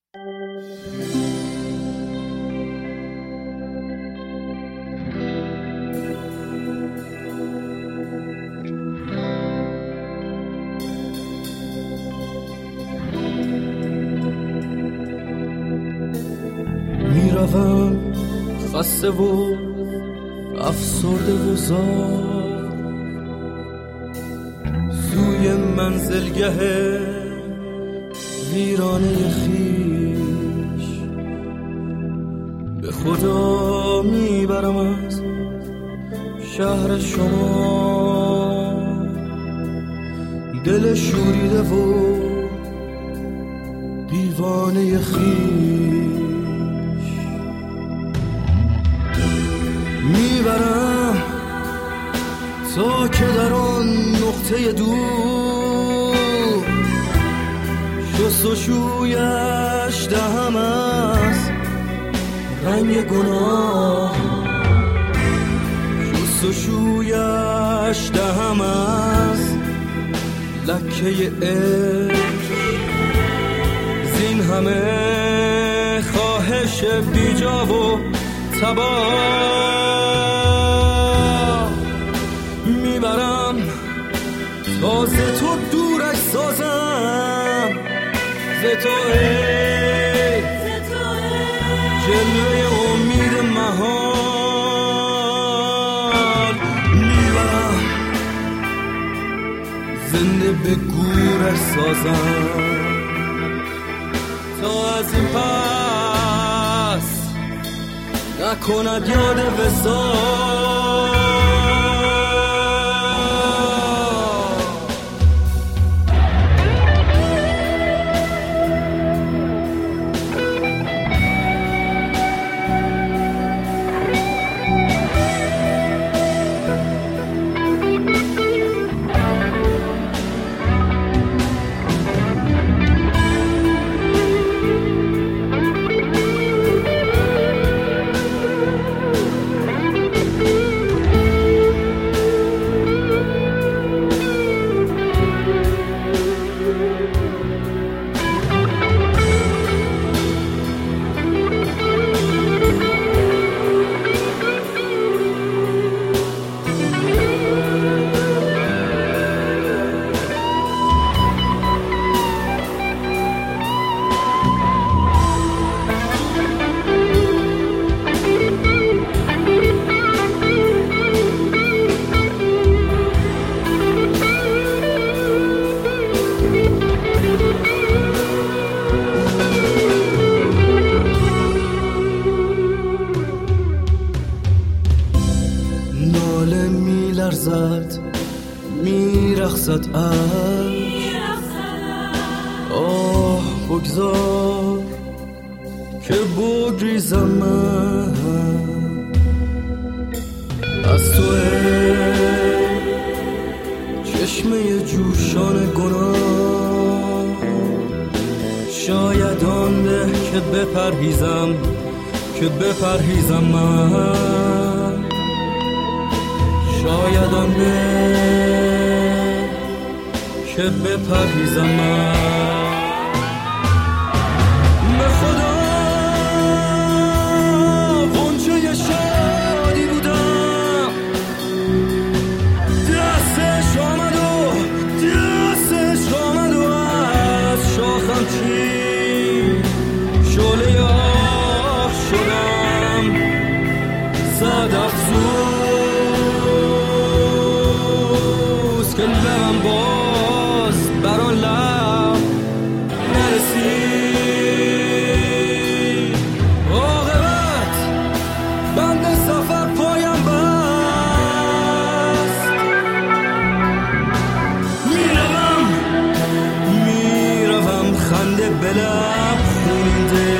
میروم خسته و افسرده و زار سوی منزلگه ویرانه خویش، به خدا میبرم از شهر شما دل شوریده و دیوانه خویش. میبرم تا که در آن نقطه دور شست و شویش دهم از رنگ گناه، شست و شویش دهم از لکه عشق، زین همه خواهش بیجا و تباه. میبرم تا ز تو دورش سازم، ز تو ای جلوه امید محال. میبرم زنده به گورش سازم تا از این پس نکند یاد وصال. ناله میلرزد میرخصد آه بگذار که بگریزم من از تو ای چشمه جوشان گناه. شاید آن به که بپرهیزم من، شاید آن به که بپرهیزم من. به خدا غنچه شادی بودم، دستش آمد و از شاخم چید شعله آه شدم زد افسوس که لبم باز بر آن لب نرسید. عاقبت بند سفر پایم بست، میروم خنده به لب خونده،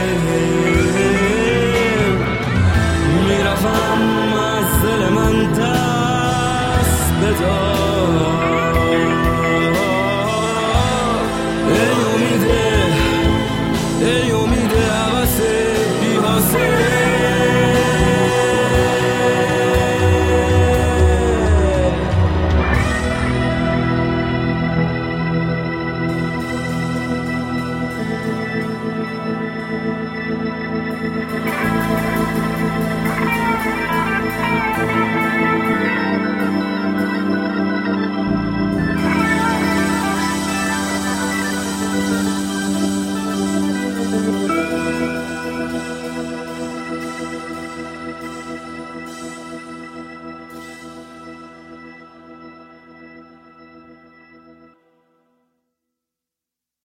میروم از دل من دست بدار. ای امید عباس بی حاصل،